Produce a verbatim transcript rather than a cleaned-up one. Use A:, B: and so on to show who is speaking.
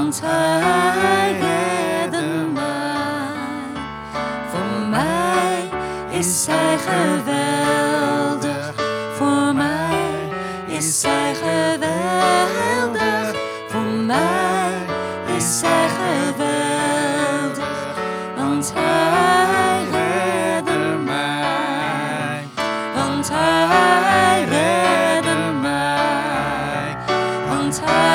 A: want hij redde mij. Voor mij is hij geweldig, voor mij is hij geweldig, voor mij is hij geweldig, want hij redde mij, want hij redde mij, want hij